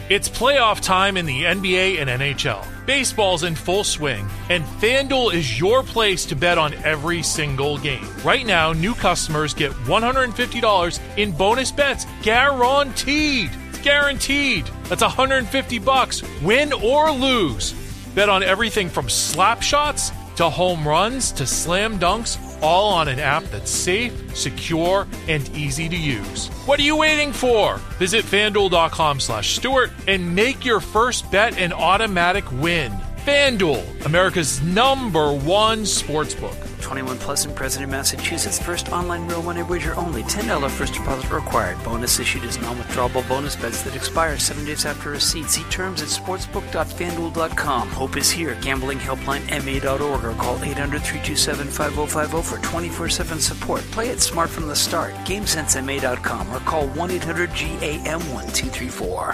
It's playoff time in the NBA and NHL. Baseball's in full swing, and FanDuel is your place to bet on every single game. Right now, new customers get $150 in bonus bets guaranteed. It's guaranteed. That's $150, win or lose. Bet on everything from slap shots to home runs to slam dunks, all on an app that's safe, secure, and easy to use. What are you waiting for? Visit FanDuel.com/Stewart and make your first bet an automatic win. FanDuel, America's #1 sportsbook. 21 plus and present in Massachusetts. First online real money wager only. $10 first deposit required. Bonus issued as non-withdrawable bonus bets that expire 7 days after receipt. See terms at sportsbook.fanduel.com. Hope is here. Gambling helpline ma.org or call 800-327-5050 for 24/7 support. Play it smart from the start. GameSenseMA.com or call 1-800-GAM-1234.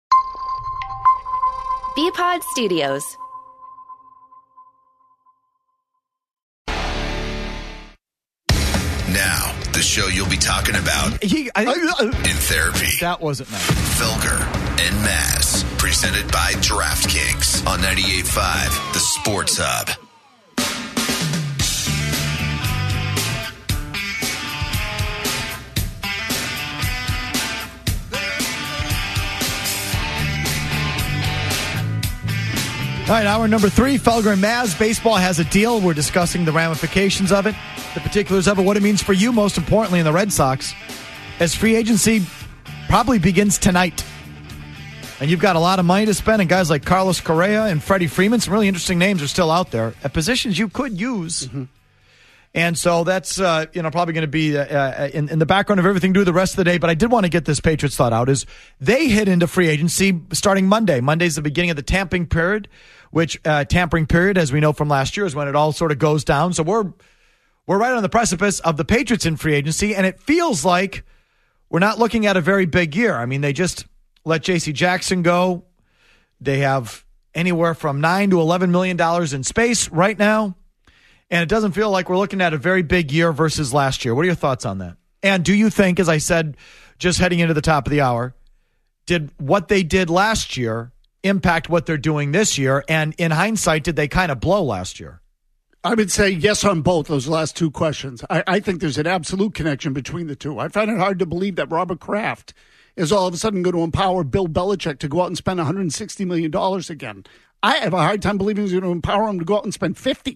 BPod Studios. Now, the show you'll be talking about in therapy. That wasn't nice. Felger and Maz, presented by DraftKings on 98.5, The Sports Hub. All right, hour number 3, Felger and Maz. Baseball has a deal. We're discussing the ramifications of it, the particulars of it, what it means for you, most importantly, in the Red Sox, as free agency probably begins tonight. And you've got a lot of money to spend, and guys like Carlos Correa and Freddie Freeman, some really interesting names are still out there at positions you could use. Mm-hmm. And so that's probably going to be in the background of everything to do the rest of the day. But I did want to get this Patriots thought out. Is they hit into free agency starting Monday. Monday's the beginning of the tampering period, which tampering period, as we know from last year, is when it all sort of goes down. So we're right on the precipice of the Patriots in free agency, and it feels like we're not looking at a very big year. I mean, they just let J.C. Jackson go. They have anywhere from $9 to $11 million in space right now. And it doesn't feel like we're looking at a very big year versus last year. What are your thoughts on that? And do you think, as I said, just heading into the top of the hour, did what they did last year impact what they're doing this year? And in hindsight, did they kind of blow last year? I would say yes on both those last two questions. I think there's an absolute connection between the two. I find it hard to believe that Robert Kraft is all of a sudden going to empower Bill Belichick to go out and spend $160 million again. I have a hard time believing he's going to empower him to go out and spend $50.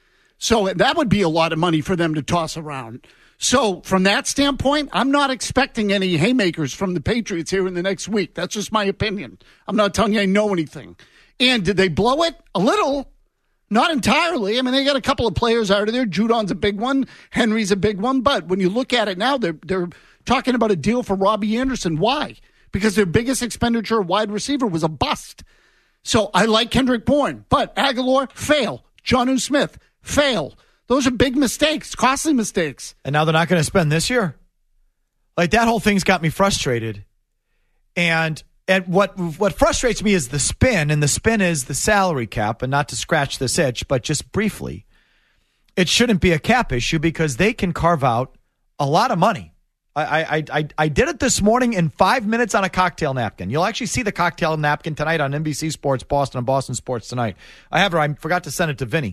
So that would be a lot of money for them to toss around. So from that standpoint, I'm not expecting any haymakers from the Patriots here in the next week. That's just my opinion. I'm not telling you I know anything. And did they blow it? A little. Not entirely. I mean, they got a couple of players out of there. Judon's a big one. Henry's a big one. But when you look at it now, they're talking about a deal for Robbie Anderson. Why? Because their biggest expenditure wide receiver was a bust. So I like Kendrick Bourne. But Aguilar, fail. Jonnu Smith, fail. Those are big mistakes, costly mistakes. And now they're not going to spend this year? Like, that whole thing's got me frustrated. And what frustrates me is the spin, and the spin is the salary cap, and not to scratch this itch, but just briefly, it shouldn't be a cap issue because they can carve out a lot of money. I did it this morning in 5 minutes on a cocktail napkin. You'll actually see the cocktail napkin tonight on NBC Sports Boston and Boston Sports Tonight. I forgot to send it to Vinny.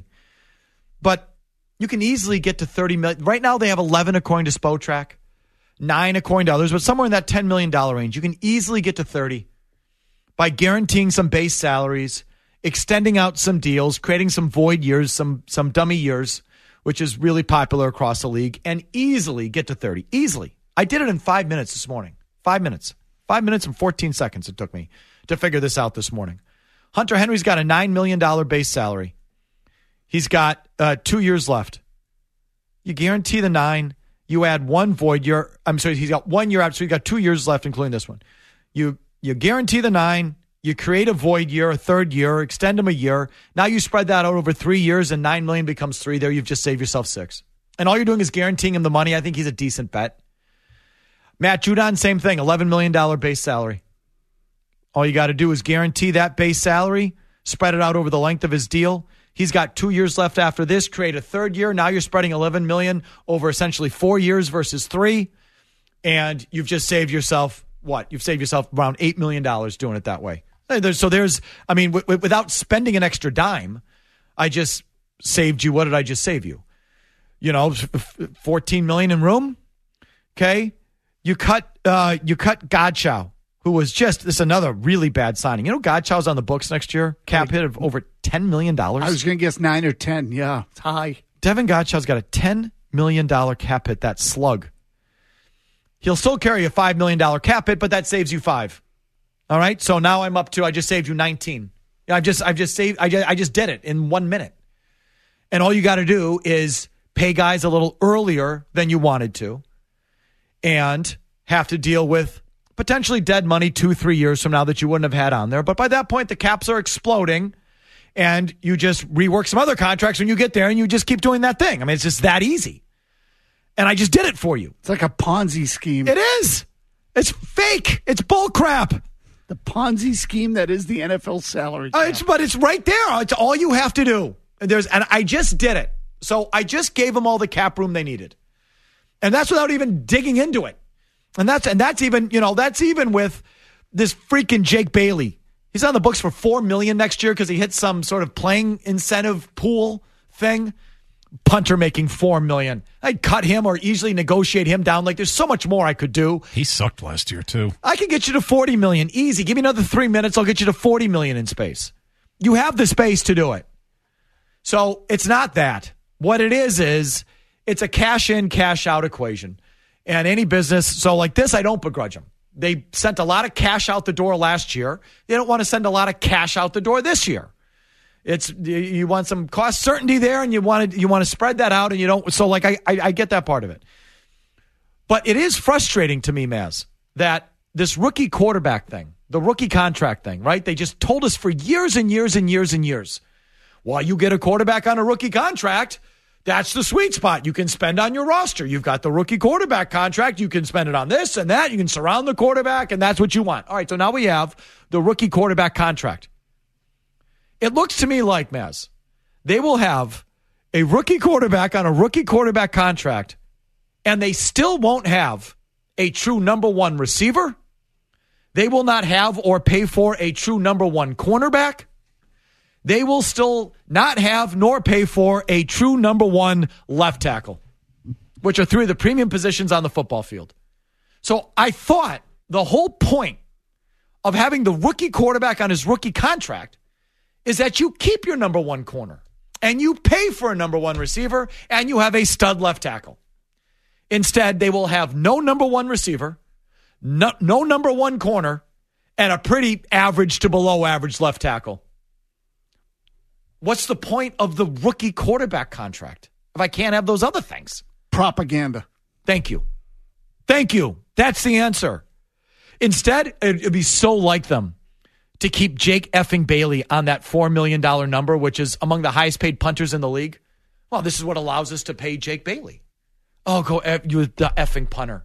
But you can easily get to $30 million. Right now they have 11 according to Spotrac, 9 according to others, but somewhere in that $10 million range. You can easily get to 30 by guaranteeing some base salaries, extending out some deals, creating some void years, some dummy years, which is really popular across the league, and easily get to 30. Easily. I did it in 5 minutes this morning. 5 minutes. 5 minutes and 14 seconds it took me to figure this out this morning. Hunter Henry's got a $9 million base salary. He's got 2 years left. You guarantee the 9. You add one void year. I'm sorry, he's got 1 year out, so he's got 2 years left, including this one. You guarantee the 9. You create a void year, a third year, extend him a year. Now you spread that out over 3 years, and $9 million becomes 3. There, you've just saved yourself 6. And all you're doing is guaranteeing him the money. I think he's a decent bet. Matt Judon, same thing, $11 million base salary. All you got to do is guarantee that base salary, spread it out over the length of his deal. He's got 2 years left after this. Create a third year. Now you're spreading $11 million over essentially 4 years versus 3. And you've just saved yourself what? You've saved yourself around $8 million doing it that way. Without spending an extra dime, I just saved you. What did I just save you? $14 million in room. Okay. You cut Godchow, who was this is another really bad signing. Godchow's on the books next year. Cap hit of over $10 million. I was going to guess 9 or 10. Yeah. It's high. Devin Godchow's got a $10 million cap hit. That slug. He'll still carry a $5 million cap hit, but that saves you 5. All right. So now I'm up to, I just saved you 19. I just did it in 1 minute. And all you got to do is pay guys a little earlier than you wanted to and have to deal with potentially dead money 2-3 years from now that you wouldn't have had on there. But by that point, the caps are exploding and you just rework some other contracts when you get there and you just keep doing that thing. I mean, it's just that easy. And I just did it for you. It's like a Ponzi scheme. It is. It's fake. It's bull crap. The Ponzi scheme that is the NFL salary cap. But it's right there. It's all you have to do. And I just did it. So I just gave them all the cap room they needed. And that's without even digging into it. And that's even with this freaking Jake Bailey. He's on the books for $4 million next year because he hit some sort of playing incentive pool thing. Punter making $4 million. I'd cut him or easily negotiate him down. Like, there's so much more I could do. He sucked last year too. I could get you to $40 million easy. Give me another 3 minutes. I'll get you to $40 million in space. You have the space to do it. So it's not that. What it is it's a cash in, cash out equation. And any business, so like this, I don't begrudge them. They sent a lot of cash out the door last year. They don't want to send a lot of cash out the door this year. You want some cost certainty there, and you want to spread that out, and you don't. So like I get that part of it, but it is frustrating to me, Maz, that this rookie quarterback thing, the rookie contract thing, right? They just told us for years and years and years and years, well, you get a quarterback on a rookie contract, that's the sweet spot. You can spend on your roster. You've got the rookie quarterback contract. You can spend it on this and that. You can surround the quarterback, and that's what you want. All right, so now we have the rookie quarterback contract. It looks to me like, Maz, they will have a rookie quarterback on a rookie quarterback contract, and they still won't have a true number one receiver. They will not have or pay for a true number one cornerback. They will still not have nor pay for a true number one left tackle, which are 3 of the premium positions on the football field. So I thought the whole point of having the rookie quarterback on his rookie contract is that you keep your number one corner and you pay for a number one receiver and you have a stud left tackle. Instead, they will have no number one receiver, no number one corner, and a pretty average to below average left tackle. What's the point of the rookie quarterback contract if I can't have those other things? Propaganda. Thank you. That's the answer. Instead, it'd be so like them to keep Jake effing Bailey on that $4 million number, which is among the highest paid punters in the league. Well, this is what allows us to pay Jake Bailey. Oh, go you the effing punter.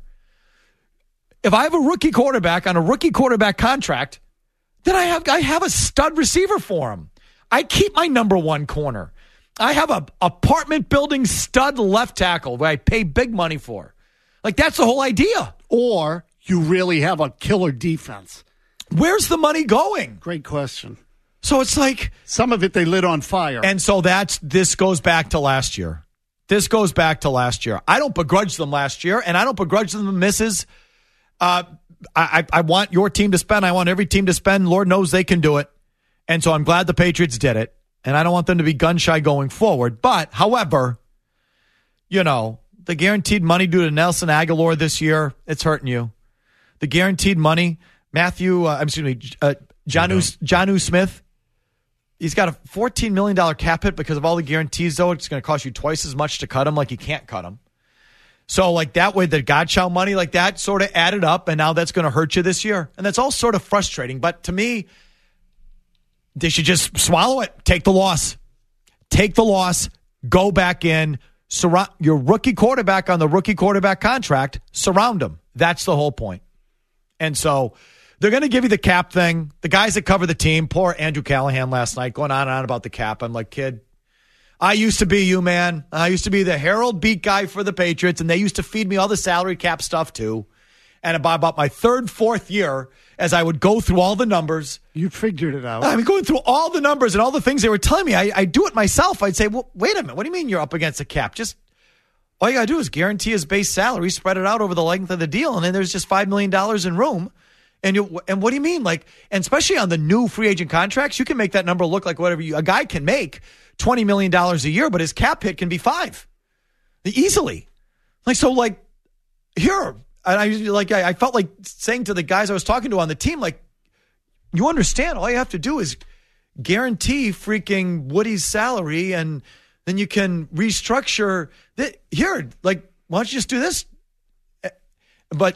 If I have a rookie quarterback on a rookie quarterback contract, then I have a stud receiver for him. I keep my number one corner. I have a apartment building stud left tackle where I pay big money for. Like, that's the whole idea. Or you really have a killer defense. Where's the money going? Great question. So it's like some of it they lit on fire. And so this goes back to last year. I don't begrudge them last year, and I don't begrudge them the misses. I want your team to spend. I want every team to spend. Lord knows they can do it. And so I'm glad the Patriots did it. And I don't want them to be gun shy going forward. But, however, the guaranteed money due to Nelson Aguilar this year, it's hurting you. The guaranteed money, Jonnu Smith, he's got a $14 million cap hit because of all the guarantees, though. It's going to cost you twice as much to cut him, like you can't cut him. So, like, that way, the Godchow money, like that sort of added up, and now that's going to hurt you this year. And that's all sort of frustrating. But to me, they should just swallow it. Take the loss. Go back in. Surround your rookie quarterback on the rookie quarterback contract. Surround him. That's the whole point. And so they're going to give you the cap thing. The guys that cover the team, poor Andrew Callahan last night, going on and on about the cap. I'm like, kid, I used to be you, man. I used to be the Herald beat guy for the Patriots, and they used to feed me all the salary cap stuff too. And about my third, fourth year, as I would go through all the numbers. You figured it out. I mean, going through all the numbers and all the things they were telling me, I do it myself. I'd say, well, wait a minute. What do you mean you're up against a cap? Just all you got to do is guarantee his base salary, spread it out over the length of the deal, and then there's just $5 million in room. And what do you mean? Like, and especially on the new free agent contracts, you can make that number look like whatever a guy can make $20 million a year, but his cap hit can be $5 million easily. Like, so like here, and I felt like saying to the guys I was talking to on the team, like, you understand, all you have to do is guarantee freaking Woody's salary, and then you can restructure here. Like, why don't you just do this? But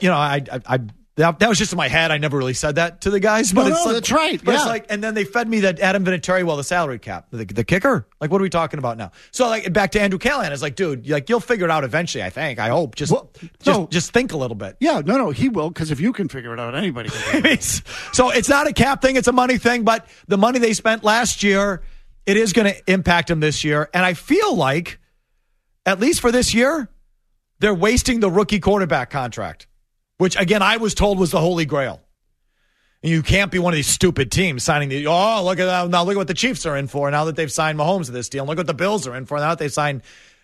that was just in my head. I never really said that to the guys. But that's right. But it's like, and then they fed me that Adam Vinatieri, the salary cap, the kicker. Like, what are we talking about now? So, like, back to Andrew Callahan. It's like, dude, like, you'll figure it out eventually. I think. I hope. Just think a little bit. Yeah, no, he will. Because if you can figure it out, anybody can figure it out. So it's not a cap thing; it's a money thing. But the money they spent last year, it is going to impact them this year. And I feel like, at least for this year, they're wasting the rookie quarterback contract. Which, again, I was told was the holy grail. And you can't be one of these stupid teams signing look at that. Now look at what the Chiefs are in for now that they've signed Mahomes to this deal. And look what the Bills are in for now that they've signed,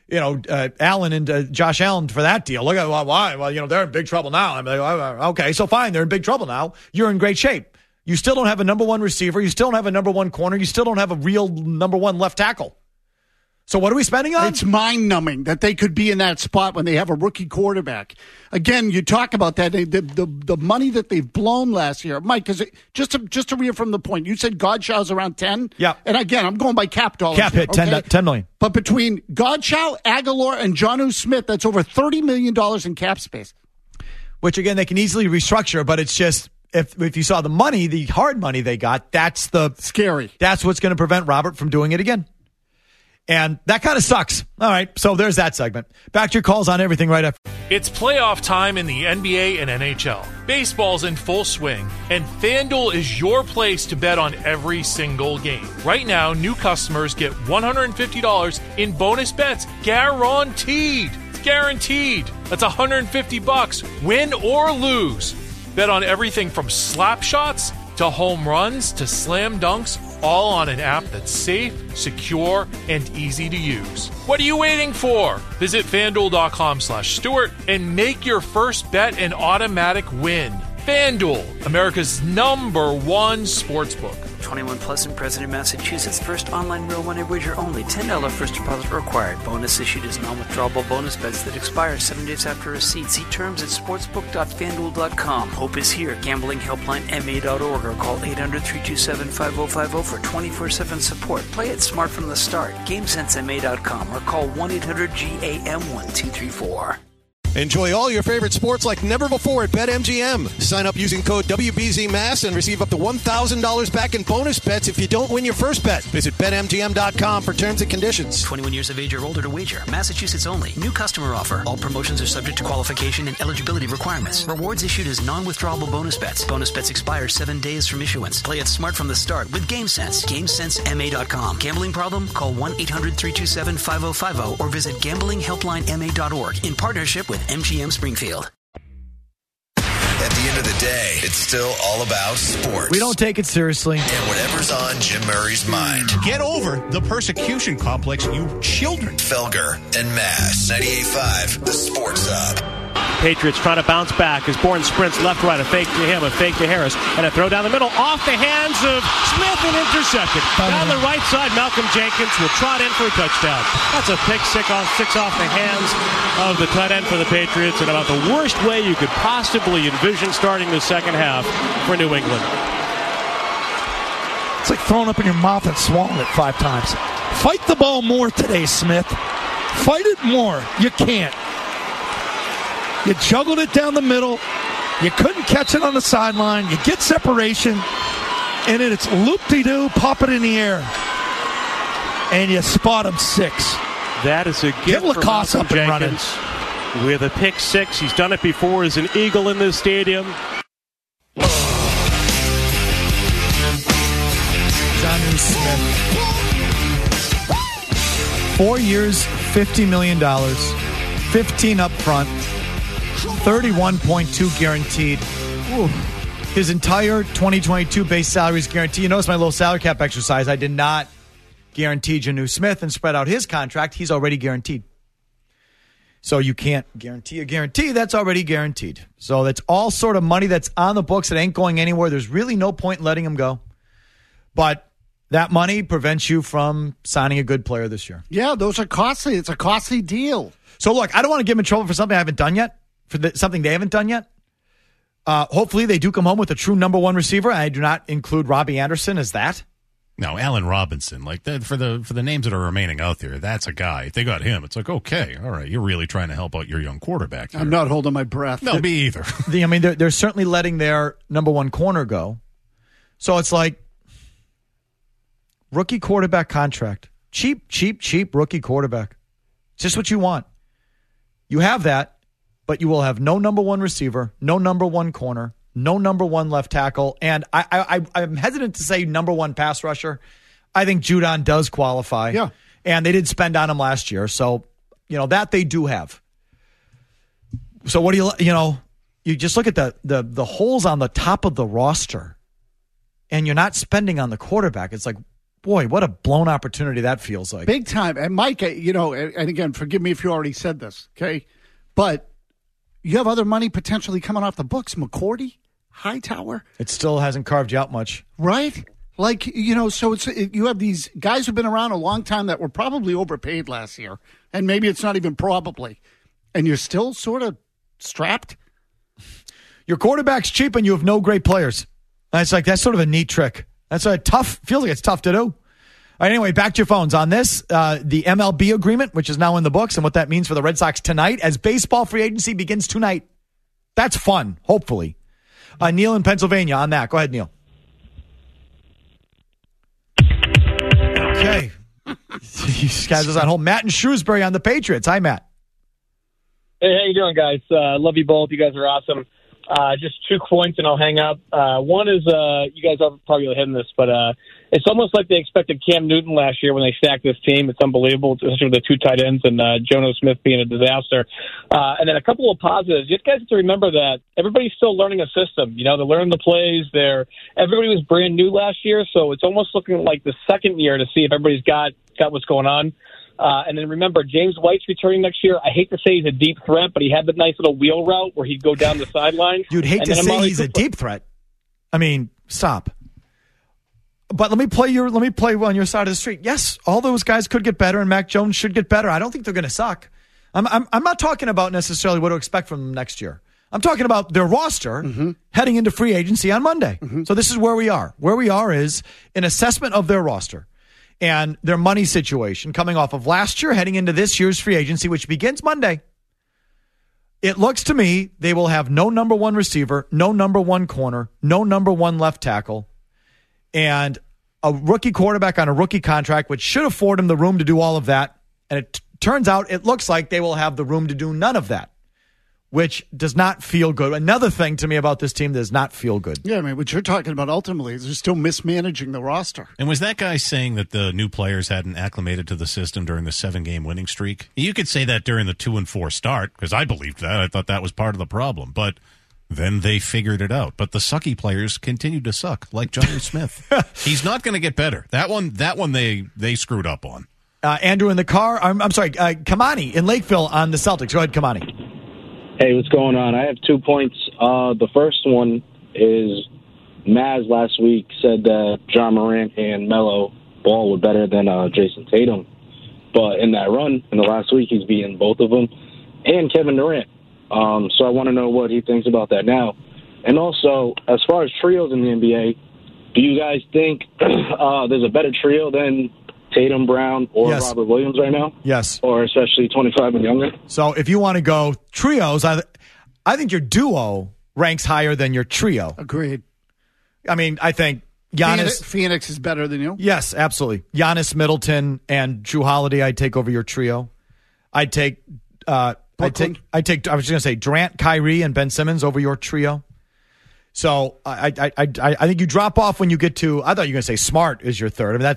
Allen and Josh Allen for that deal. Look at why. Well, they're in big trouble now. I'm like, okay, so fine. They're in big trouble now. You're in great shape. You still don't have a number one receiver. You still don't have a number one corner. You still don't have a real number one left tackle. So what are we spending on? It's mind-numbing that they could be in that spot when they have a rookie quarterback. Again, you talk about that, the money that they've blown last year. Mike, because just to reaffirm the point, you said Godshaw's around 10? Yeah. And again, I'm going by cap dollars. Cap hit, okay? $10 million. But between Godshaw, Aguilar, and Jonnu Smith, that's over $30 million in cap space. Which, again, they can easily restructure, but it's just, if you saw the money, the hard money they got, that's the... Scary. That's what's going to prevent Robert from doing it again. And that kind of sucks. All right, so there's that segment. Back to your calls on everything right after. It's playoff time in the NBA and NHL. Baseball's in full swing, and FanDuel is your place to bet on every single game. Right now, new customers get $150 in bonus bets guaranteed. It's guaranteed. That's $150, win or lose. Bet on everything from slap shots to home runs to slam dunks, all on an app that's safe, secure, and easy to use. What are you waiting for? Visit FanDuel.com/Stewart and make your first bet an automatic win. FanDuel, America's #1 sportsbook. 21 plus and present in Massachusetts. First online real money wager only. $10 first deposit required. Bonus issued as non-withdrawable bonus bets that expire 7 days after receipt. See terms at sportsbook.fanduel.com. Hope is here. Gambling helpline ma.org or call 800-327-5050 for 24/7 support. Play it smart from the start. GameSenseMA.com or call 1-800-GAM-1234. Enjoy all your favorite sports like never before at BetMGM. Sign up using code WBZMass and receive up to $1,000 back in bonus bets if you don't win your first bet. Visit BetMGM.com for terms and conditions. 21 years of age or older to wager. Massachusetts only. New customer offer. All promotions are subject to qualification and eligibility requirements. Rewards issued as non-withdrawable bonus bets. Bonus bets expire 7 days from issuance. Play it smart from the start with GameSense. GameSenseMA.com. Gambling problem? Call 1-800-327-5050 or visit gamblinghelplinema.org in partnership with MGM Springfield. At the end of the day, it's still all about sports. We don't take it seriously. And whatever's on Jim Murray's mind. Get over the persecution complex, you children. Felger and Mass. 98.5, the Sports Hub. Patriots trying to bounce back as Bourne sprints left, right, a fake to him, a fake to Harris, and a throw down the middle, off the hands of Smith and intercepted. Down the right side, Malcolm Jenkins will trot in for a touchdown. That's a pick six off the hands of the tight end for the Patriots, and about the worst way you could possibly envision starting the second half for New England. It's like throwing up in your mouth and swallowing it 5 times. Fight the ball more today, Smith. Fight it more. You can't. You juggled it down the middle. You couldn't catch it on the sideline. You get separation. And then it's loop-de-doo, pop it in the air. And you spot him 6. That is a gift for Malcolm Jenkins with a pick 6. He's done it before as an Eagle in this stadium. Jonnu Smith. 4 years, $50 million. 15 up front. $31.2 guaranteed. Ooh. His entire 2022 base salary is guaranteed. You notice my little salary cap exercise. I did not guarantee Jonnu Smith and spread out his contract. He's already guaranteed. So you can't guarantee a guarantee that's already guaranteed. So that's all sort of money that's on the books that ain't going anywhere. There's really no point in letting him go. But that money prevents you from signing a good player this year. Yeah, those are costly. It's a costly deal. So look, I don't want to give him in trouble for something I haven't done yet, something they haven't done yet. Hopefully they do come home with a true number one receiver. I do not include Robbie Anderson as that. No, Allen Robinson, like that, for the names that are remaining out there, that's a guy. If they got him, it's like, okay, all right, you're really trying to help out your young quarterback here. I'm not holding my breath. No, me either. They're certainly letting their number one corner go. So it's like rookie quarterback contract. Cheap rookie quarterback. It's just what you want. You have that, but you will have no number one receiver, no number one corner, no number one left tackle, and I'm hesitant to say number one pass rusher. I think Judon does qualify. Yeah. And they did spend on him last year, so, that they do have. So what do you just look at the holes on the top of the roster, and you're not spending on the quarterback. It's like, boy, what a blown opportunity that feels like. Big time. And Mike, and again, forgive me if you already said this, okay? But you have other money potentially coming off the books. McCourty, Hightower. It still hasn't carved you out much. Right? Like, so you have these guys who've been around a long time that were probably overpaid last year. And maybe it's not even probably. And you're still sort of strapped. Your quarterback's cheap and you have no great players. That's sort of a neat trick. That's feels like it's tough to do. All right, anyway, back to your phones on this. The MLB agreement, which is now in the books, and what that means for the Red Sox tonight as baseball free agency begins tonight. That's fun, hopefully. Neil in Pennsylvania on that. Go ahead, Neil. Okay. These guys are on hold. Matt and Shrewsbury on the Patriots. Hi, Matt. Hey, how you doing, guys? Love you both. You guys are awesome. Just 2 points and I'll hang up. One is, you guys are probably hitting this, but it's almost like they expected Cam Newton last year when they stacked this team. It's unbelievable, especially with the 2 tight ends and Jonnu Smith being a disaster. And then a couple of positives. You guys have to remember that everybody's still learning a system. They're learning the plays. Everybody was brand new last year, so it's almost looking like the second year to see if everybody's got what's going on. And then remember, James White's returning next year. I hate to say he's a deep threat, but he had the nice little wheel route where he'd go down the sidelines. You'd hate to say he's a deep threat. I mean, stop. But let me play on your side of the street. Yes, all those guys could get better, and Mac Jones should get better. I don't think they're going to suck. I'm not talking about necessarily what to expect from them next year. I'm talking about their roster heading into free agency on Monday. So this is where we are. Where we are is an assessment of their roster and their money situation coming off of last year, heading into this year's free agency, which begins Monday. It looks to me they will have no number one receiver, no number one corner, no number one left tackle, and a rookie quarterback on a rookie contract, which should afford him the room to do all of that. And it turns out it looks like they will have the room to do none of that, which does not feel good. Another thing to me about this team does not feel good. Yeah, I mean, what you're talking about ultimately is they're still mismanaging the roster. And was that guy saying that the new players hadn't acclimated to the system during the 7-game winning streak? You could say that during the 2-4 start, because I believed that. I thought that was part of the problem. But then they figured it out. But the sucky players continued to suck, like Jonnu Smith. He's not going to get better. That one they screwed up on. Andrew in the car. I'm sorry, Kamani in Lakeville on the Celtics. Go ahead, Kamani. Hey, what's going on? I have 2 points. The first one is Maz last week said that John Morant and Melo Ball were better than Jason Tatum. But in that run, in the last week, he's beaten both of them and Kevin Durant. So I want to know what he thinks about that now. And also, as far as trios in the NBA, do you guys think there's a better trio than Tatum, Brown, or yes. Robert Williams right now? Yes. Or especially 25 and younger? So if you want to go trios, I think your duo ranks higher than your trio. Agreed. I mean, I think Giannis. Phoenix is better than you? Yes, absolutely. Giannis, Middleton, and Drew Holiday, I'd take over your trio. I was just going to say Durant, Kyrie, and Ben Simmons over your trio. So I think you drop off when you get to, I thought you were going to say Smart is your third. I mean,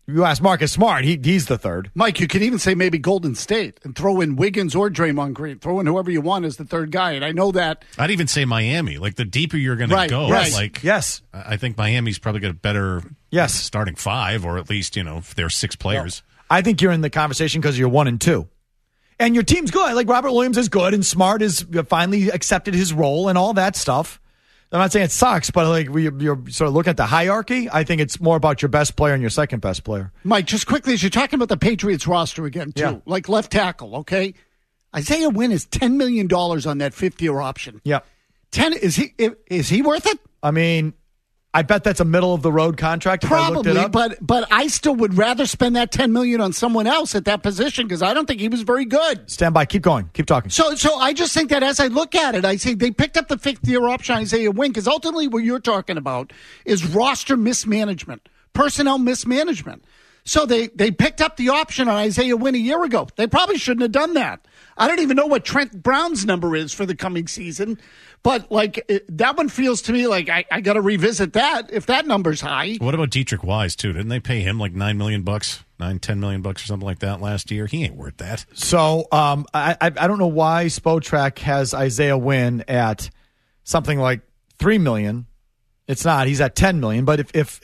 You ask Marcus Smart, he's the third. Mike, you could even say maybe Golden State and throw in Wiggins or Draymond Green. Throw in whoever you want as the third guy. And I know that. I'd even say Miami. Like, the deeper you're going to go. Yes. Like, yes. I think Miami's probably got a better starting five, or at least, if they're six players. I think you're in the conversation because you're 1 and 2. And your team's good. Like, Robert Williams is good, and Smart has finally accepted his role and all that stuff. I'm not saying it sucks, but like you're sort of looking at the hierarchy. I think it's more about your best player and your second best player. Mike, just quickly, as you're talking about the Patriots roster again, too, like left tackle, okay? Isaiah Wynn is $10 million on that 5th-year option. Yeah. 10, is he worth it? I mean, I bet that's a middle-of-the-road contract if I looked it up. But I still would rather spend that $10 million on someone else at that position because I don't think he was very good. Stand by. Keep going. Keep talking. So I just think that as I look at it, I say they picked up the 5th-year option on Isaiah Wynn because ultimately what you're talking about is roster mismanagement, personnel mismanagement. So they picked up the option on Isaiah Wynn a year ago. They probably shouldn't have done that. I don't even know what Trent Brown's number is for the coming season. But, that one feels to me like I got to revisit that if that number's high. What about Dietrich Wise, too? Didn't they pay him like $9 million, $10 million or something like that last year? He ain't worth that. So I don't know why Spotrac has Isaiah Wynn at something like $3 million. It's not. He's at $10 million. But if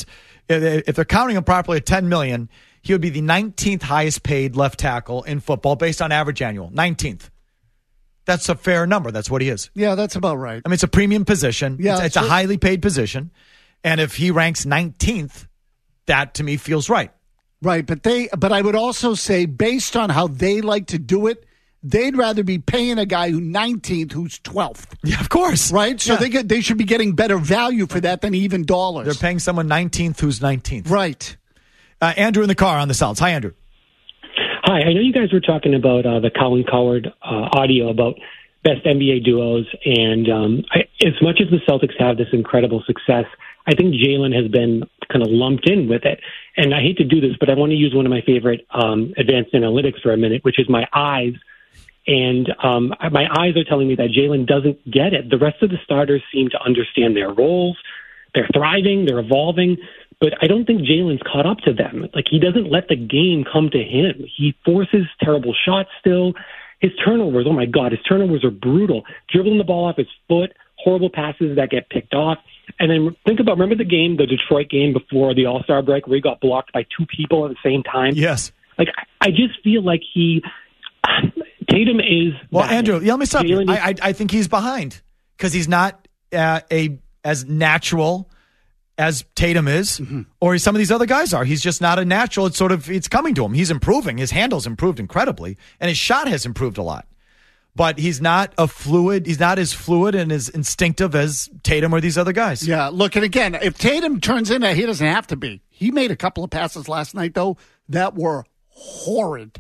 they're counting him properly at $10 million, he would be the 19th highest paid left tackle in football based on average annual. 19th. That's a fair number. That's what he is. Yeah, that's about right. I mean, it's a premium position. Yeah, it's a highly paid position. And if he ranks 19th, that to me feels right. Right, but I would also say based on how they like to do it, they'd rather be paying a guy who's 19th who's 12th. Yeah, of course. Right? So they should be getting better value for that than even dollars. They're paying someone 19th who's 19th. Right. Andrew in the car on the Celtics. Hi, Andrew. Hi, I know you guys were talking about the Colin Cowherd audio about best NBA duos, and as much as the Celtics have this incredible success, I think Jalen has been kind of lumped in with it. And I hate to do this, but I want to use one of my favorite advanced analytics for a minute, which is my eyes. And my eyes are telling me that Jalen doesn't get it. The rest of the starters seem to understand their roles. They're thriving. They're evolving. But I don't think Jalen's caught up to them. Like, he doesn't let the game come to him. He forces terrible shots still. His turnovers, oh, my God, his turnovers are brutal. Dribbling the ball off his foot, horrible passes that get picked off. And then remember the game, the Detroit game before the All-Star break where he got blocked by 2 people at the same time? Yes. Like, I just feel like Tatum is... Well, Andrew, let me stop you. I think he's behind because he's not as natural as Tatum is, or some of these other guys are. He's just not a natural. It's coming to him. He's improving. His handle's improved incredibly, and his shot has improved a lot. But he's not as fluid and as instinctive as Tatum or these other guys. Yeah, look, and again, if Tatum turns in, he doesn't have to be. He made a couple of passes last night, though, that were horrid,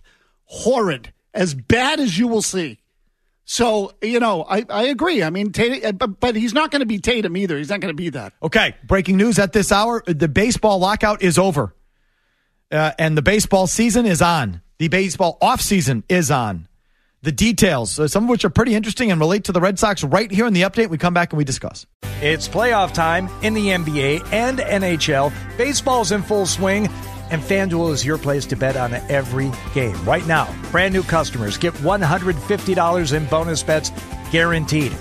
as bad as you will see. So, I agree. I mean, Tatum, but he's not going to be Tatum either. He's not going to be that. Okay, breaking news at this hour. The baseball lockout is over. And the baseball season is on. The baseball offseason is on. The details, some of which are pretty interesting and relate to the Red Sox right here in the update. We come back and we discuss. It's playoff time in the NBA and NHL. Baseball's in full swing. And FanDuel is your place to bet on every game. Right now, brand new customers get $150 in bonus bets guaranteed.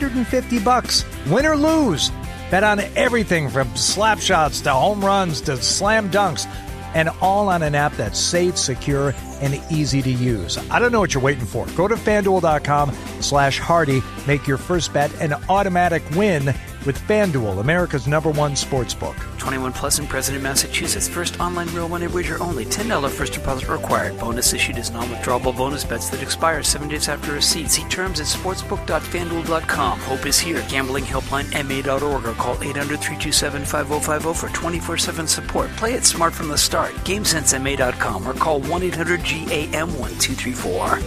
$150. Win or lose. Bet on everything from slap shots to home runs to slam dunks. And all on an app that's safe, secure, and easy to use. I don't know what you're waiting for. Go to FanDuel.com/Hardy. Make your first bet an automatic win with FanDuel, America's #1 sportsbook. 21 plus and present in Massachusetts. First online real money wager only. $10 first deposit required. Bonus issued as non-withdrawable bonus bets that expire 7 days after receipt. See terms at sportsbook.fanduel.com. Hope is here. Gambling helpline ma.org or call 800-327-5050 for 24/7 support. Play it smart from the start. GameSenseMA.com or call 1-800-GAM-1234.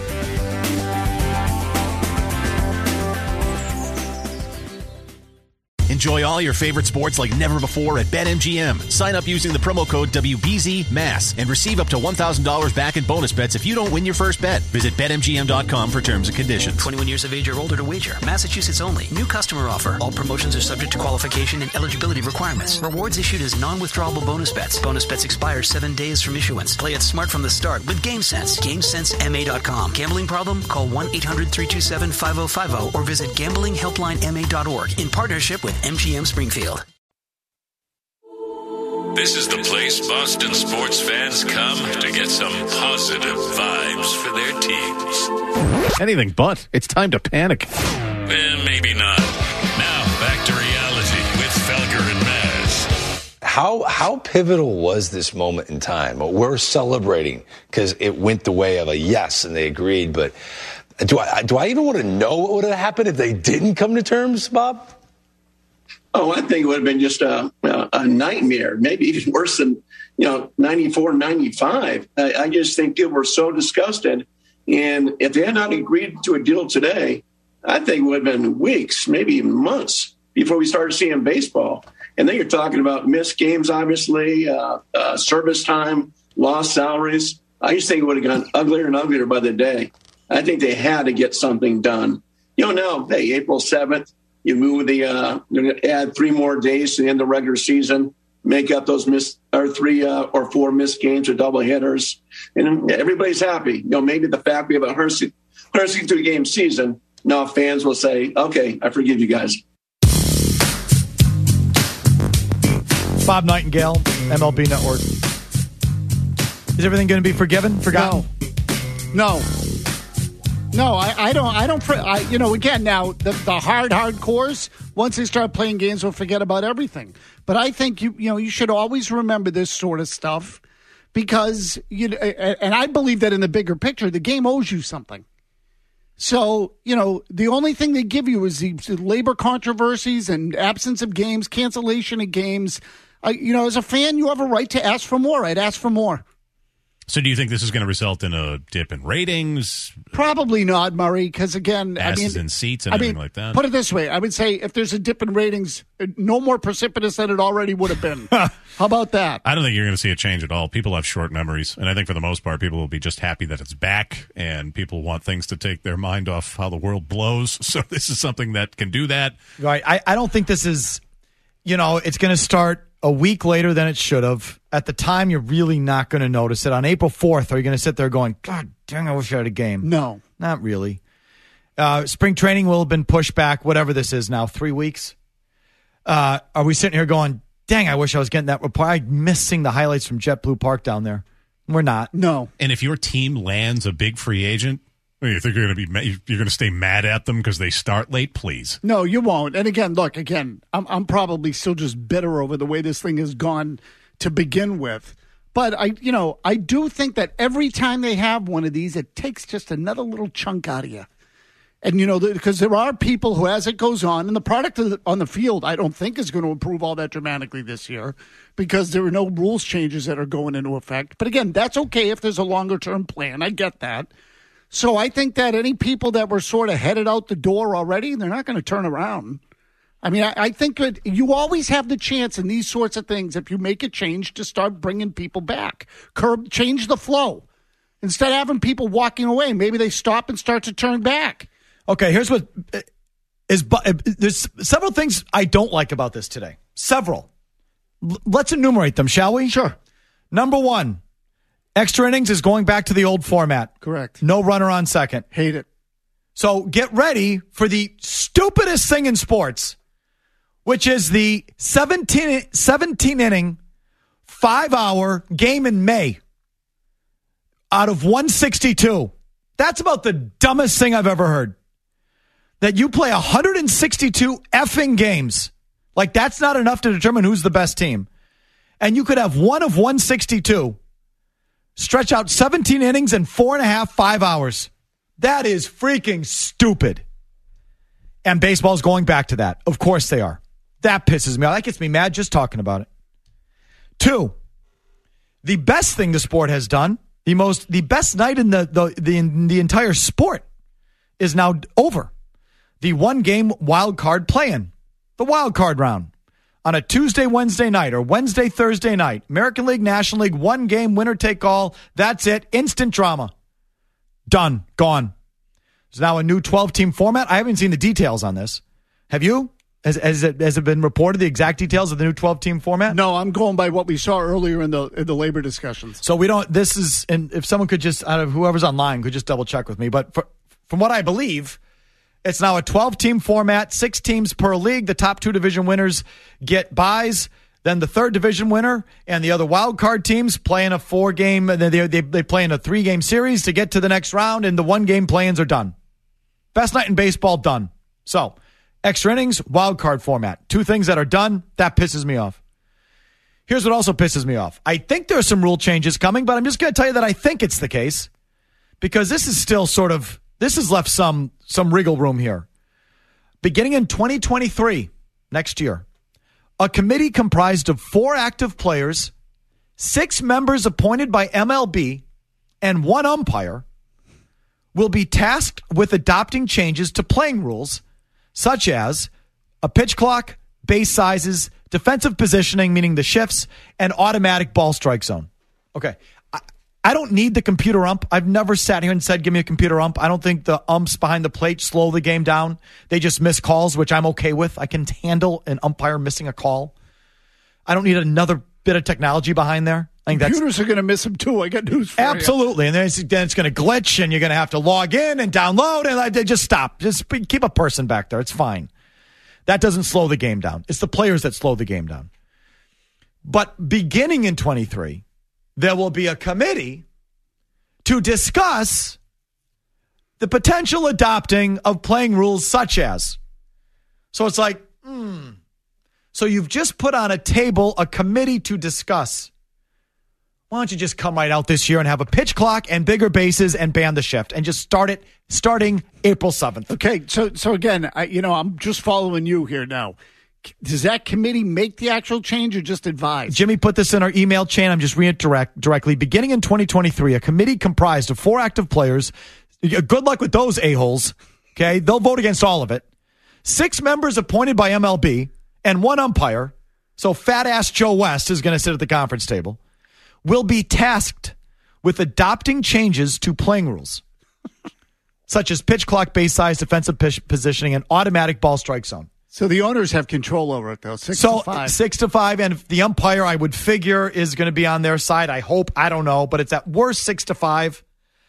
Enjoy all your favorite sports like never before at BetMGM. Sign up using the promo code WBZMASS and receive up to $1,000 back in bonus bets if you don't win your first bet. Visit BetMGM.com for terms and conditions. 21 years of age or older to wager. Massachusetts only. New customer offer. All promotions are subject to qualification and eligibility requirements. Rewards issued as non-withdrawable bonus bets. Bonus bets expire 7 days from issuance. Play it smart from the start with GameSense. GameSenseMA.com. Gambling problem? Call 1-800-327-5050 or visit gamblinghelplinema.org in partnership with MGM Springfield. This is the place Boston sports fans come to get some positive vibes for their teams. Anything but. It's time to panic. Maybe not. Now, back to reality with Felger and Maz. How pivotal was this moment in time? We're celebrating because it went the way of a yes, and they agreed. But do I even want to know what would have happened if they didn't come to terms, Bob? Oh, I think it would have been just a nightmare, maybe even worse than, 94, 95. I just think people were so disgusted. And if they had not agreed to a deal today, I think it would have been weeks, maybe even months before we started seeing baseball. And then you're talking about missed games, obviously, service time, lost salaries. I just think it would have gone uglier and uglier by the day. I think they had to get something done. Now, hey, April 7th, you move you're going to add 3 more days to the end of the regular season, make up those 3 or 4 missed games with double hitters, and everybody's happy. Maybe the fact we have a 162-game season, now fans will say, okay, I forgive you guys. Bob Nightingale, MLB Network. Is everything going to be forgotten? No, I don't. Again, now the hardcores, once they start playing games, will forget about everything. But I think you should always remember this sort of stuff because and I believe that in the bigger picture, the game owes you something. So the only thing they give you is the labor controversies and absence of games, cancellation of games. As a fan, you have a right to ask for more. I'd ask for more. So do you think this is going to result in a dip in ratings? Probably not, Murray, because, again... Asses in seats and everything like that? Put it this way. I would say if there's a dip in ratings, no more precipitous than it already would have been. How about that? I don't think you're going to see a change at all. People have short memories, and I think for the most part, people will be just happy that it's back, and people want things to take their mind off how the world blows. So this is something that can do that. Right. I don't think this is... it's going to start a week later than it should have. At the time, you're really not going to notice it. On April 4th, are you going to sit there going, God dang, I wish I had a game? No. Not really. Spring training will have been pushed back, whatever this is now, 3 weeks. Are we sitting here going, dang, I wish I was getting that report. I'm missing the highlights from JetBlue Park down there. We're not. No. And if your team lands a big free agent, you think you're going to stay mad at them because they start late? Please. No, you won't. And again, I'm probably still just bitter over the way this thing has gone to begin with. But I do think that every time they have one of these, it takes just another little chunk out of you. And, because there are people who, as it goes on, and the product on the field, I don't think is going to improve all that dramatically this year because there are no rules changes that are going into effect. But again, that's okay if there's a longer-term plan. I get that. So I think that any people that were sort of headed out the door already, they're not going to turn around. I mean, I think that you always have the chance in these sorts of things, if you make a change, to start bringing people back. Change the flow. Instead of having people walking away, maybe they stop and start to turn back. Okay, here's what is. There's several things I don't like about this today. Several. Let's enumerate them, shall we? Sure. Number 1. Extra innings is going back to the old format. Correct. No runner on second. Hate it. So get ready for the stupidest thing in sports, which is the 17-inning, 5-hour game in May out of 162. That's about the dumbest thing I've ever heard. That you play 162 effing games. Like, that's not enough to determine who's the best team. And you could have one of 162. Stretch out 17 innings in 5 hours. That is freaking stupid. And baseball's going back to that. Of course they are. That pisses me off. That gets me mad just talking about it. 2, the best thing the sport has done, the best night in the entire sport is now over. The 1-game wild card play-in. the wild card round on a Tuesday, Wednesday night or Wednesday, Thursday night. American League, National League, one game, winner take all. That's it. Instant drama. Done. Gone. There's now a new 12-team format. I haven't seen the details on this. Have you? Has it been reported, the exact details of the new 12-team format? No, I'm going by what we saw earlier in the labor discussions. So we don't, this is, and if someone could just, out of whoever's online, could just double check with me. But from what I believe, it's now a 12-team format, 6 teams per league. The top 2 division winners get buys. Then the third division winner and the other wild card teams play in a 4-game, they play in a 3-game series to get to the next round, and the 1-game play-ins are done. Best night in baseball, done. So, extra innings, wild card format. 2 things that are done, that pisses me off. Here's what also pisses me off. I think there's some rule changes coming, but I'm just going to tell you that I think it's the case because this is still sort of, this has left some wriggle room here. Beginning in 2023, next year, a committee comprised of 4 active players, 6 members appointed by MLB, and 1 umpire will be tasked with adopting changes to playing rules such as a pitch clock, base sizes, defensive positioning, meaning the shifts, and automatic ball strike zone. Okay. I don't need the computer ump. I've never sat here and said, give me a computer ump. I don't think the umps behind the plate slow the game down. They just miss calls, which I'm okay with. I can handle an umpire missing a call. I don't need another bit of technology behind there. I think computers are going to miss them too. I got news for you. Absolutely. And then it's going to glitch and you're going to have to log in and download and just stop. Just keep a person back there. It's fine. That doesn't slow the game down. It's the players that slow the game down. But beginning in 23, there will be a committee to discuss the potential adopting of playing rules such as. So it's like, So you've just put on a table a committee to discuss. Why don't you just come right out this year and have a pitch clock and bigger bases and ban the shift and just start it starting April 7th? Okay, so again, I'm just following you here now. Does that committee make the actual change or just advise? Jimmy put this in our email chain. I'm just reading it directly. Beginning in 2023, a committee comprised of 4 active players. Good luck with those a-holes. Okay, they'll vote against all of it. 6 members appointed by MLB and 1 umpire. So fat-ass Joe West is going to sit at the conference table. Will be tasked with adopting changes to playing rules, such as pitch clock, base size, defensive positioning, and automatic ball strike zone. So the owners have control over it, though. 6-5. 6-5, and the umpire, I would figure, is going to be on their side. I hope. I don't know, but it's at worst 6-5.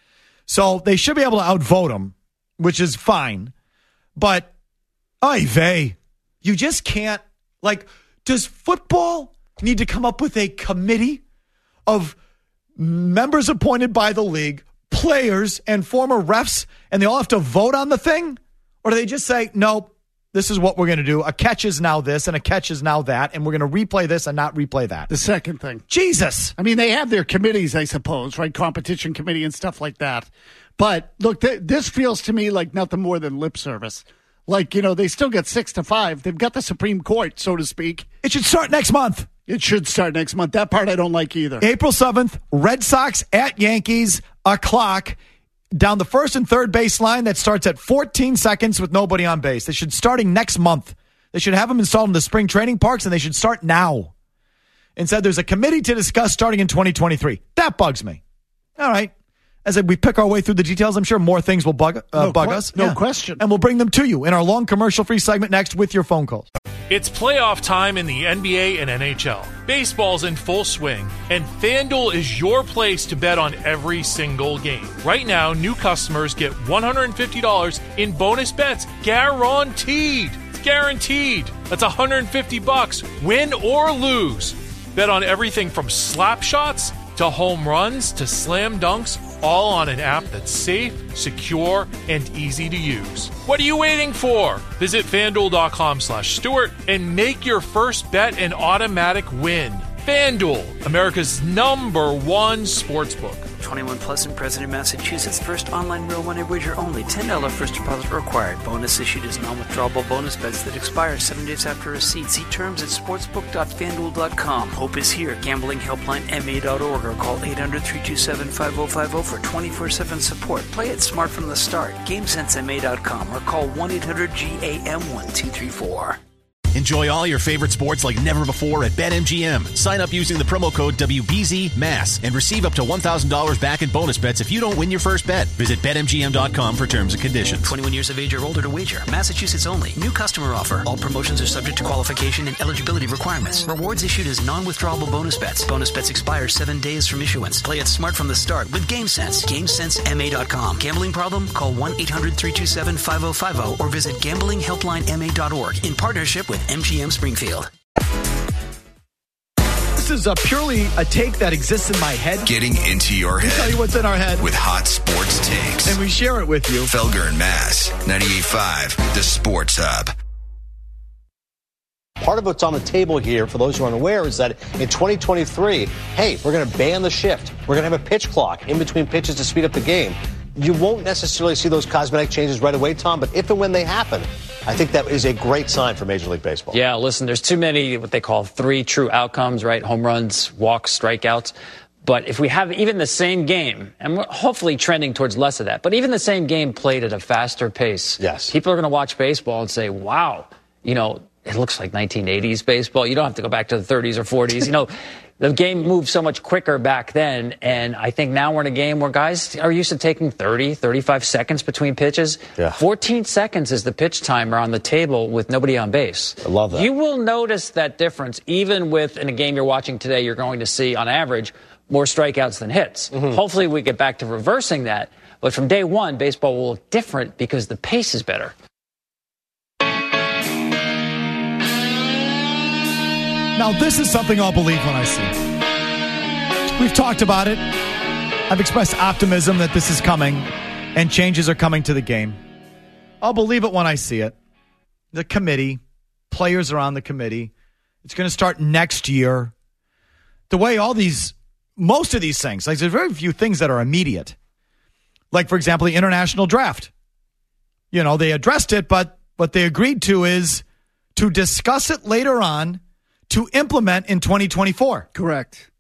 So they should be able to outvote them, which is fine. But, oy vey, you just can't. Like, does football need to come up with a committee of members appointed by the league, players, and former refs, and they all have to vote on the thing? Or do they just say, nope, this is what we're going to do. A catch is now this, and a catch is now that, and we're going to replay this and not replay that? The second thing. Jesus. I mean, they have their committees, I suppose, right? Competition committee and stuff like that. But, look, this feels to me like nothing more than lip service. Like, they still get 6-5. They've got the Supreme Court, so to speak. It should start next month. It should start next month. That part I don't like either. April 7th, Red Sox at Yankees, a clock down the first and third baseline that starts at 14 seconds with nobody on base. They should starting next month. They should have them installed in the spring training parks, and they should start now. Instead, there's a committee to discuss starting in 2023. That bugs me. All right. As we pick our way through the details, I'm sure more things will bug us. No question. And we'll bring them to you in our long commercial-free segment next with your phone calls. It's playoff time in the NBA and NHL. Baseball's in full swing, and FanDuel is your place to bet on every single game. Right now, new customers get $150 in bonus bets guaranteed. It's guaranteed. That's $150, win or lose. Bet on everything from slap shots to home runs to slam dunks, all on an app that's safe, secure, and easy to use. What are you waiting for? Visit FanDuel.com/Stewart and make your first bet an automatic win. FanDuel, America's #1 sportsbook. 21 plus and present in Massachusetts. First online real money wager only. $10 first deposit required. Bonus issued as non-withdrawable bonus bets that expire 7 days after receipt. See terms at sportsbook.fanduel.com. Hope is here. Gambling helpline ma.org or call 800-327-5050 for 24/7 support. Play it smart from the start. GameSenseMA.com or call 1-800-GAM-1234. Enjoy all your favorite sports like never before at BetMGM. Sign up using the promo code WBZMASS and receive up to $1,000 back in bonus bets if you don't win your first bet. Visit BetMGM.com for terms and conditions. 21 years of age or older to wager. Massachusetts only. New customer offer. All promotions are subject to qualification and eligibility requirements. Rewards issued as non-withdrawable bonus bets. Bonus bets expire 7 days from issuance. Play it smart from the start with GameSense. GameSenseMA.com. Gambling problem? Call 1-800-327-5050 or visit gamblinghelplinema.org in partnership with MGM Springfield. This is purely a take that exists in my head. Getting into your head. We tell you what's in our head. With hot sports takes. And we share it with you. Felger and Mass, 98.5, the Sports Hub. Part of what's on the table here, for those who aren't aware, is that in 2023, hey, we're going to ban the shift. We're going to have a pitch clock in between pitches to speed up the game. You won't necessarily see those cosmetic changes right away, Tom, but if and when they happen, I think that is a great sign for Major League Baseball. Yeah, listen, there's too many what they call 3 true outcomes, right? Home runs, walks, strikeouts. But if we have even the same game, and we're hopefully trending towards less of that, but even the same game played at a faster pace, yes, people are going to watch baseball and say, wow, it looks like 1980s baseball. You don't have to go back to the 30s or 40s. The game moved so much quicker back then, and I think now we're in a game where guys are used to taking 30, 35 seconds between pitches. Yeah. 14 seconds is the pitch timer on the table with nobody on base. I love that. You will notice that difference even in a game you're watching today, you're going to see, on average, more strikeouts than hits. Mm-hmm. Hopefully we get back to reversing that, but from day one, baseball will look different because the pace is better. Now, this is something I'll believe when I see it. We've talked about it. I've expressed optimism that this is coming and changes are coming to the game. I'll believe it when I see it. The committee, players are on the committee. It's going to start next year. The way most of these things, there's very few things that are immediate. Like, for example, the international draft. They addressed it, but what they agreed to is to discuss it later on to implement in 2024. Correct.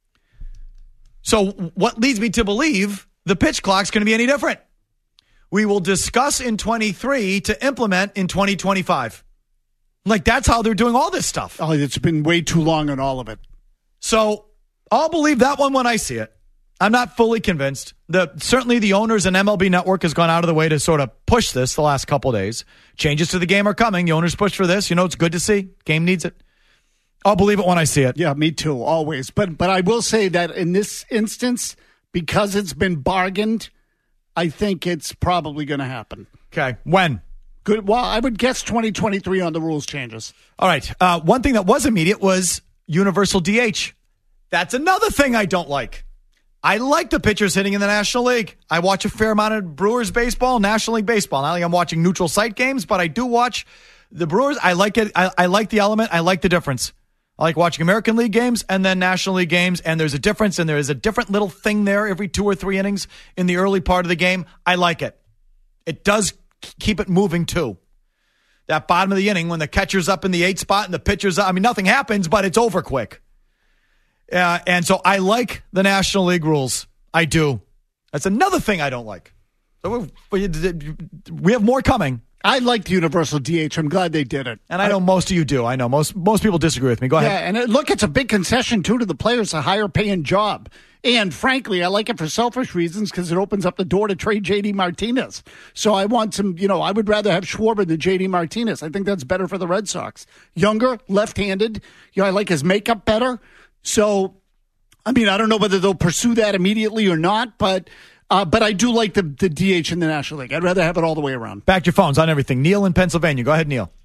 So what leads me to believe the pitch clock's going to be any different? We will discuss in 23 to implement in 2025. That's how they're doing all this stuff. Oh, it's been way too long on all of it. So I'll believe that one when I see it. I'm not fully convinced. Certainly the owners and MLB Network has gone out of the way to sort of push this the last couple of days. Changes to the game are coming. The owners pushed for this. It's good to see. Game needs it. I'll believe it when I see it. Yeah, me too, always. But I will say that in this instance, because it's been bargained, I think it's probably going to happen. Okay. When? Good. Well, I would guess 2023 on the rules changes. All right. One thing that was immediate was universal DH. That's another thing I don't like. I like the pitchers hitting in the National League. I watch a fair amount of Brewers baseball, National League baseball. Not like I'm watching neutral site games, but I do watch the Brewers. I like it. I like the element. I like the difference. I like watching American League games and then National League games, and there's a difference, and there is a different little thing there every 2 or 3 innings in the early part of the game. I like it. It does keep it moving, too. That bottom of the inning, when the catcher's up in the 8th spot and the pitcher's up, nothing happens, but it's over quick. And so I like the National League rules. I do. That's another thing I don't like. So we have more coming. I like the universal DH. I'm glad they did it. And I know most of you do. I know most people disagree with me. Go ahead. Yeah, and look, it's a big concession, too, to the players, a higher paying job. And frankly, I like it for selfish reasons because it opens up the door to trade J.D. Martinez. So I want some, I would rather have Schwarber than J.D. Martinez. I think that's better for the Red Sox. Younger, left-handed. I like his makeup better. So, I don't know whether they'll pursue that immediately or not, but I do like the DH in the National League. I'd rather have it all the way around. Back your phones on everything. Neil in Pennsylvania. Go ahead, Neil.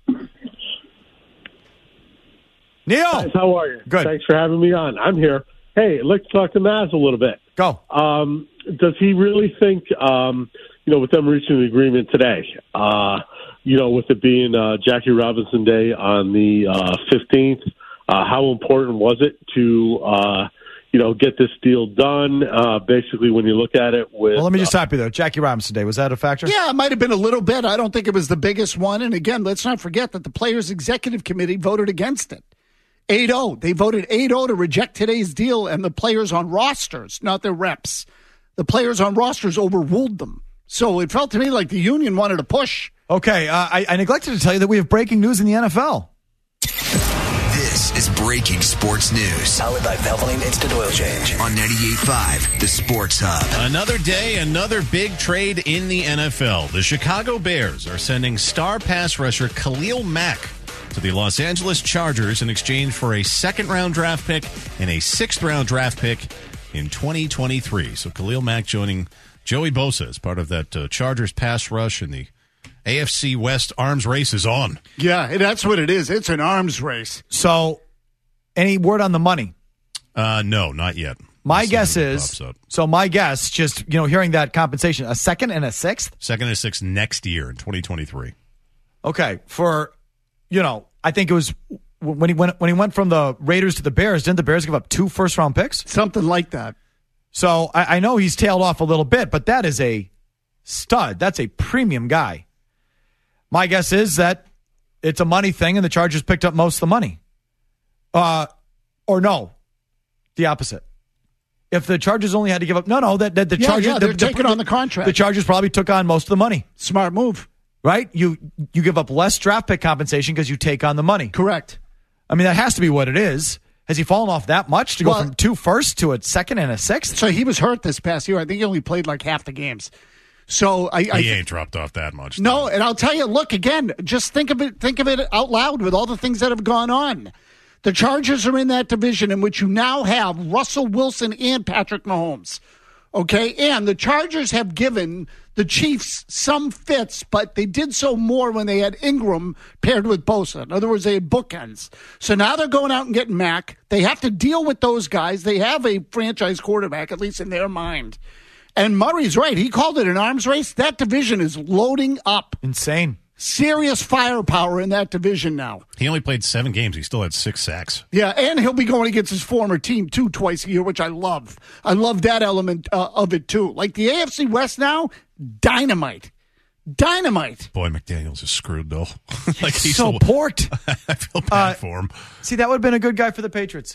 Neil! Guys, how are you? Good. Thanks for having me on. I'm here. Hey, let's talk to Maz a little bit. Go. Does he really think, with them reaching the agreement today, with it being Jackie Robinson Day on the 15th, how important was it to get this deal done? Basically, when you look at it with... Well, let me just stop you there. Jackie Robinson Day, was that a factor? Yeah, it might have been a little bit. I don't think it was the biggest one. And again, let's not forget that the Players' Executive Committee voted against it. 8-0. They voted 8-0 to reject today's deal, and the players on rosters, not their reps, the players on rosters overruled them. So it felt to me like the union wanted to push. Okay, I neglected to tell you that we have breaking news in the NFL. This is breaking sports news. Powered by Valvoline Instant Oil Change. On 98.5, the Sports Hub. Another day, another big trade in the NFL. The Chicago Bears are sending star pass rusher Khalil Mack to the Los Angeles Chargers in exchange for a second-round draft pick and a sixth-round draft pick in 2023. So Khalil Mack joining Joey Bosa as part of that Chargers pass rush, and the AFC West arms race is on. Yeah, that's what it is. It's an arms race. So, any word on the money? No, not yet. My guess is, just, hearing that compensation, a second and a sixth? Second and a sixth next year in 2023. Okay, I think it was when he went from the Raiders to the Bears, didn't the Bears give up 2 first-round picks? Something like that. So I know he's tailed off a little bit, but that is a stud. That's a premium guy. My guess is that it's a money thing and the Chargers picked up most of the money. Or no, the opposite. If the Chargers only had to give up, the Chargers, they're taking on the contract. The Chargers probably took on most of the money. Smart move. Right? You give up less draft pick compensation because you take on the money. Correct. I mean, that has to be what it is. Has he fallen off that much to go from 2 firsts to a second and a sixth? So he was hurt this past year. I think he only played like half the games. So he ain't dropped off that much. No, and I'll tell you, look, again, just think of it out loud with all the things that have gone on. The Chargers are in that division in which you now have Russell Wilson and Patrick Mahomes. Okay, and the Chargers have given the Chiefs some fits, but they did so more when they had Ingram paired with Bosa. In other words, they had bookends. So now they're going out and getting Mack. They have to deal with those guys. They have a franchise quarterback, at least in their mind. And Murray's right. He called it an arms race. That division is loading up. Insane. Serious firepower in that division now. He only played 7 games. He still had 6 sacks. Yeah, and he'll be going against his former team, too, twice a year, which I love. I love that element of it, too. Like the AFC West now, dynamite. Boy, McDaniels is screwed, though. He's so port. I feel bad for him. See, that would have been a good guy for the Patriots.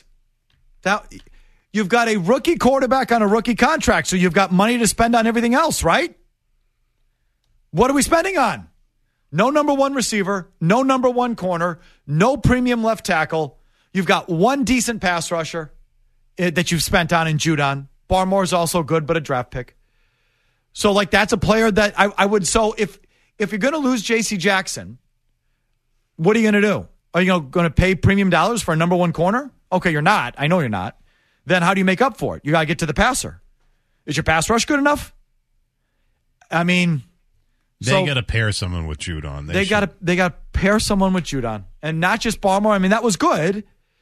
You've got a rookie quarterback on a rookie contract, so you've got money to spend on everything else, right? What are we spending on? No number 1 receiver, no number 1 corner, no premium left tackle. You've got 1 decent pass rusher that you've spent on in Judon. Barmore's also good, but a draft pick. So, that's a player that I would. So, if you're going to lose J.C. Jackson, what are you going to do? Are you going to pay premium dollars for a number 1 corner? Okay, you're not. I know you're not. Then how do you make up for it? You got to get to the passer. Is your pass rush good enough? I mean, they got to pair someone with Judon. They got to pair someone with Judon, and not just Barmore. I mean, that was good.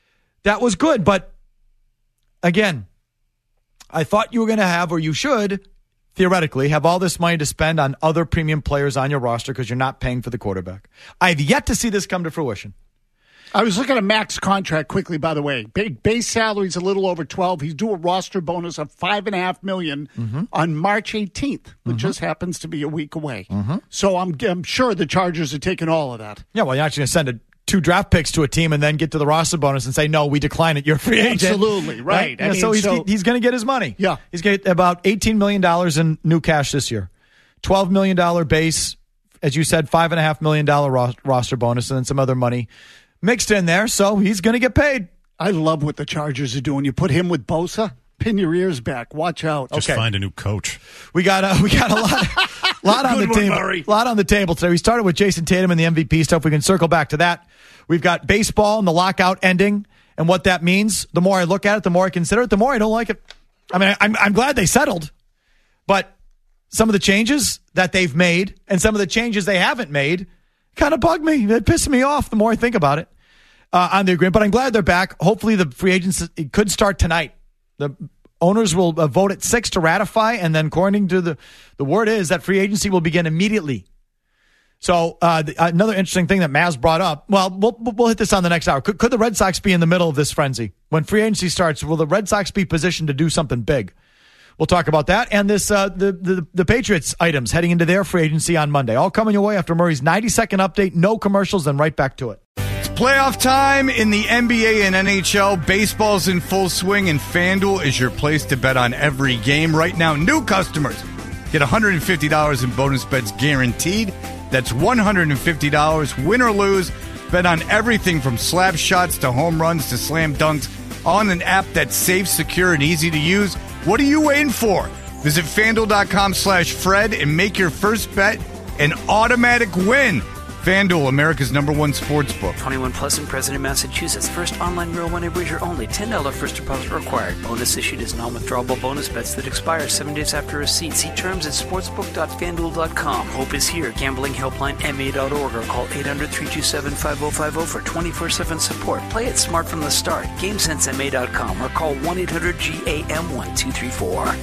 But again, I thought you were going to have, or you should, theoretically, have all this money to spend on other premium players on your roster because you're not paying for the quarterback. I've yet to see this come to fruition. I was looking at Mac's contract quickly, by the way. Base salary's a little over 12. He's due a roster bonus of $5.5 million on March 18th, which just happens to be a week away. So I'm sure the Chargers are taking all of that. Yeah, well, you're actually going to send 2 draft picks to a team and then get to the roster bonus and say, no, we decline it. You're a free agent. Absolutely, right. I mean, so he's going to get his money. Yeah. He's going to get about $18 million in new cash this year. $12 million base, as you said, $5.5 million roster bonus, and then some other money mixed in there, so he's going to get paid. I love what the Chargers are doing. You put him with Bosa, pin your ears back. Watch out. Just find a new coach. We got a lot on the table. A lot on the table today. We started with Jason Tatum and the MVP stuff. We can circle back to that. We've got baseball and the lockout ending and what that means. The more I look at it, the more I consider it, the more I don't like it. I mean, I'm glad they settled, but some of the changes that they've made and some of the changes they haven't made kind of bug me. It pisses me off the more I think about it. On the agreement, but I'm glad they're back. Hopefully the free agents, it could start tonight. The owners will vote at 6 to ratify, and then according to the word is that free agency will begin immediately. So another interesting thing that Maz brought up, well, we'll hit this on the next hour. Could the Red Sox be in the middle of this frenzy? When free agency starts, will the Red Sox be positioned to do something big? We'll talk about that and this the Patriots items heading into their free agency on Monday. All coming your way after Murray's 90-second update. No commercials, then right back to it. Playoff time in the NBA and NHL. Baseball's in full swing, and FanDuel is your place to bet on every game. Right now, new customers get $150 in bonus bets guaranteed. That's $150, win or lose. Bet on everything from slap shots to home runs to slam dunks on an app that's safe, secure, and easy to use. What are you waiting for? Visit FanDuel.com/Fred and make your first bet an automatic win. FanDuel, America's #1 sportsbook. 21 plus and present in Massachusetts. First online real money wager only. $10 first deposit required. Bonus issued as non-withdrawable bonus bets that expire 7 days after receipt. See terms at sportsbook.fanduel.com. Hope is here. Gambling helpline MA.org or call 800-327-5050 for 24/7 support. Play it smart from the start. GameSenseMA.com or call 1-800-GAM-1234.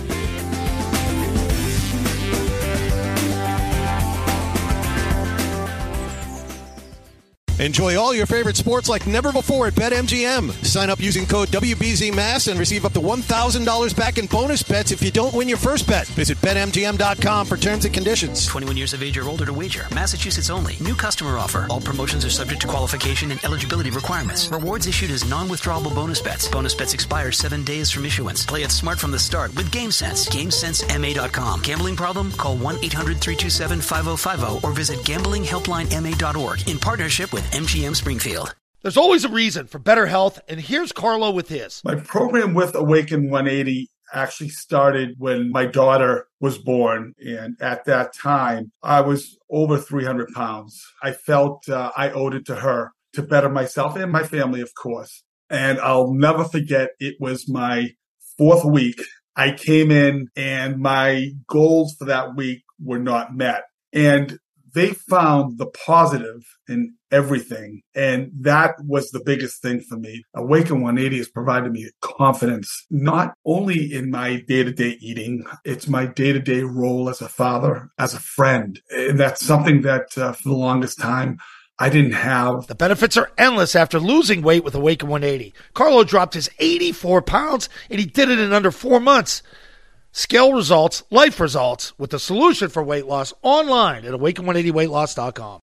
Enjoy all your favorite sports like never before at BetMGM. Sign up using code WBZMass and receive up to $1,000 back in bonus bets if you don't win your first bet. Visit BetMGM.com for terms and conditions. 21 years of age or older to wager. Massachusetts only. New customer offer. All promotions are subject to qualification and eligibility requirements. Rewards issued as non-withdrawable bonus bets. Bonus bets expire 7 days from issuance. Play it smart from the start with GameSense. GameSenseMA.com. Gambling problem? Call 1-800-327-5050 or visit gamblinghelplinema.org in partnership with MGM Springfield. There's always a reason for better health, and here's Carlo with his. My program with Awaken 180 actually started when my daughter was born, and at that time, I was over 300 pounds. I felt I owed it to her to better myself and my family, of course. And I'll never forget, it was my 4th week. I came in, and my goals for that week were not met. And they found the positive in everything. And that was the biggest thing for me. Awaken 180 has provided me confidence, not only in my day-to-day eating, it's my day-to-day role as a father, as a friend. And that's something that for the longest time, I didn't have. The benefits are endless after losing weight with Awaken 180. Carlo dropped his 84 pounds, and he did it in under 4 months. Scale results, life results, with the solution for weight loss online at awaken180weightloss.com.